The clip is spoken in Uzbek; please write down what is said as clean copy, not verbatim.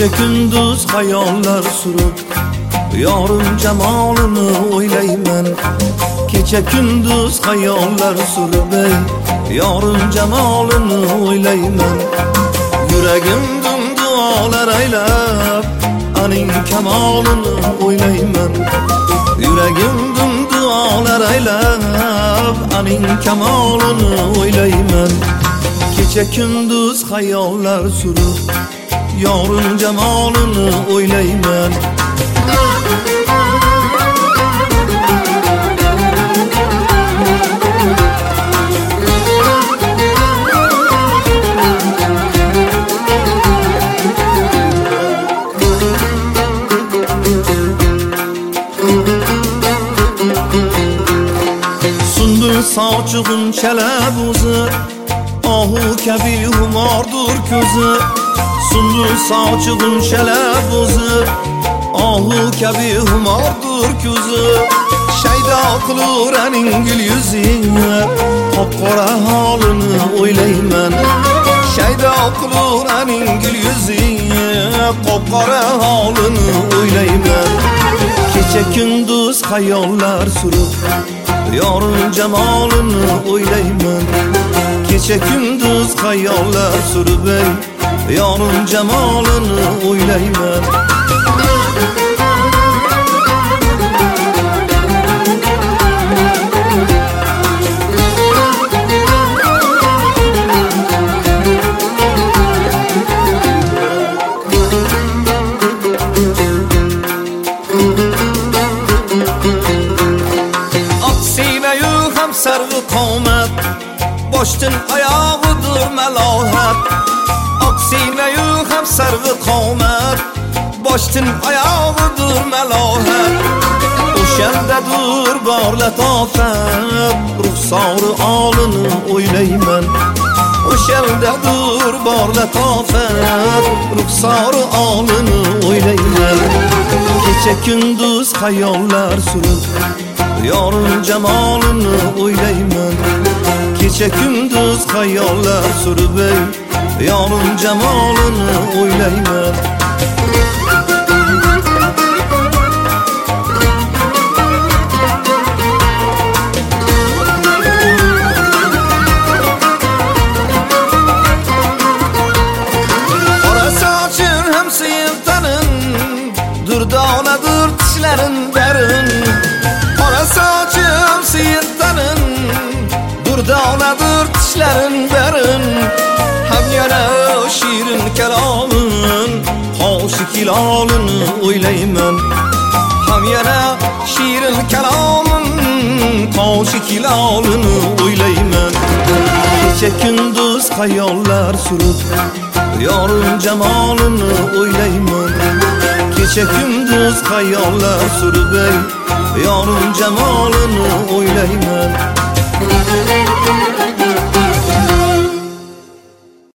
Kecha kunduz xayollar surib yorim jamolini o'ylayman. Kecha kunduz xayollar surib yorim jamolini o'ylayman. Yuragim duolar aylab aning kamolini o'ylayman. Yuragim duolar aylab aning kamolini o'ylayman. Kecha kunduz xayollar surib yorim jamolini o'ylayman. Sundur sochig'im chalab o'zi, ohu kabi humordur ko'zi. Sundur sochig'im chalab o'zi, ohu kabi humordur ko'zi. Shaydo qilur aning gul yuzini, qop-qora holini o'ylayman. Shaydo qilur aning gul yuzini, qop-qora holini o'ylayman. Kecha kunduz xayollar surib yorim jamolini o'ylayman. Kecha kunduz xayollar surib yorim jamolini o'ylayman. Sargı qomat boshdan oyog'idir malohat. Oqsinayu ham sargı qomat boshdan oyog'idir malohat. O'shandadir bor latofat, ruxsori olini o'ylayman. O'shandadir bor latofat, ruxsori olini o'ylayman. Kecha kunduz xayollar surib yorim jamolini o'ylayman. Kecha kunduz xayollar surib yorim jamolini o'ylayman. Qora soching ham siyirtanin, durdonadir tishlarin barin. Qora sochim siyirtanin, durdonadir tishlarin barin. Ham yana shirin kalomin, qoshi kilolini o'ylayman. Ham yana shirin kalomin, qoshi kilolini o'ylayman. Kecha kunduz xayollar surib yorim jamolini o'ylayman. Kecha kunduz xayollar surib yorim jamolini o'ylayman.